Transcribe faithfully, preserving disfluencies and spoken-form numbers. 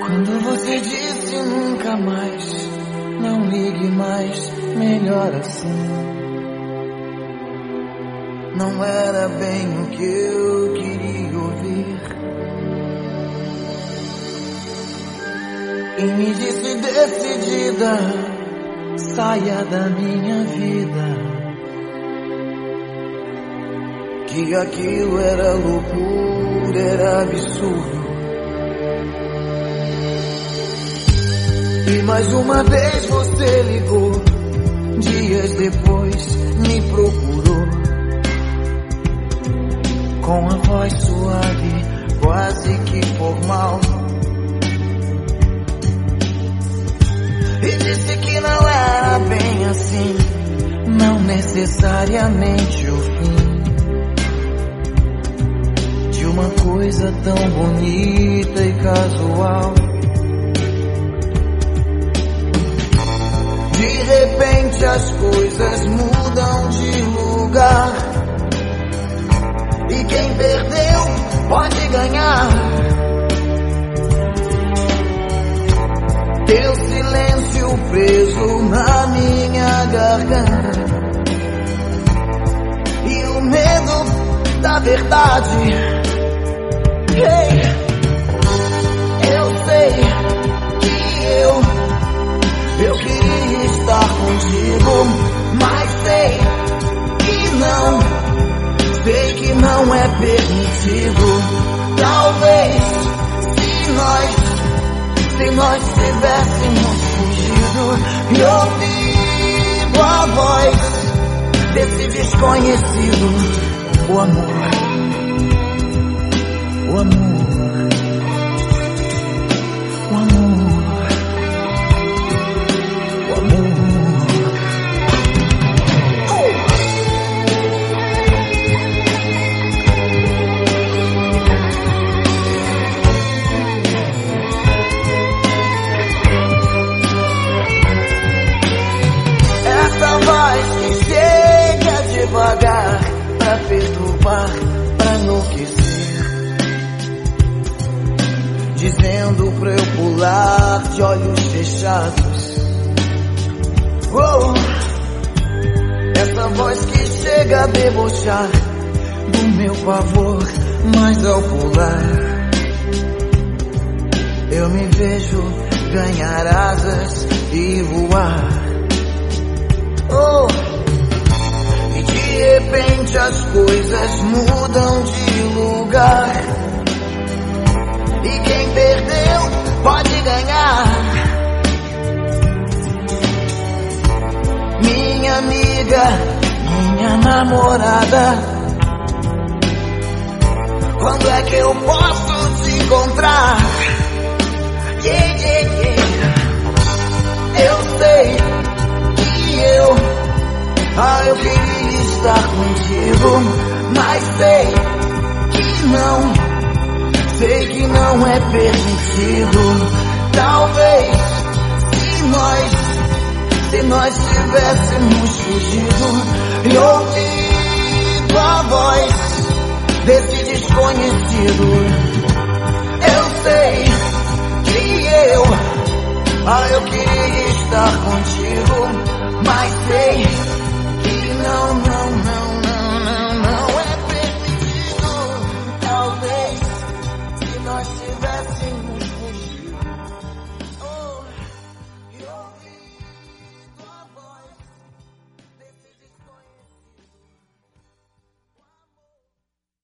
Quando você disse nunca mais, não ligue mais, melhor assim. Não era bem o que eu queria ouvir. E me disse decidida, saia da minha vida. Que aquilo era loucura, era absurdo. E mais uma vez você ligou, dias depois me procurou, com a voz suave, quase que formal, e disse que não era bem assim, não necessariamente o fim de uma coisa tão bonita e casual. De repente as coisas mudam de lugar, e quem perdeu pode ganhar. Teu silêncio preso na minha garganta, e o medo da verdade. Hey, eu sei que eu, eu queria estar contigo, mas sei que não, sei que não é permitido. Talvez se nós, se nós tivéssemos fugido e ouvido a voz desse desconhecido, o amor, o amor, o amor, o amor. Essa voz que chega devagar pra perturbar, pra enlouquecer, dizendo pra eu pular de olhos fechados. Oh, essa voz que chega a debochar do meu pavor, mas ao pular eu me vejo ganhar asas e voar. Oh, e de repente as coisas mudam de lugar, e quem perdeu pode ganhar. Minha amiga, minha namorada, quando é que eu posso te encontrar? Yeah, yeah, yeah. Eu sei que eu, ah, eu queria estar contigo, mas sei que não, sei que não é permitido. Talvez se nós, se nós tivéssemos fugido e ouvido a voz desse desconhecido. Eu sei que eu, ah, eu queria estar contigo, mas sei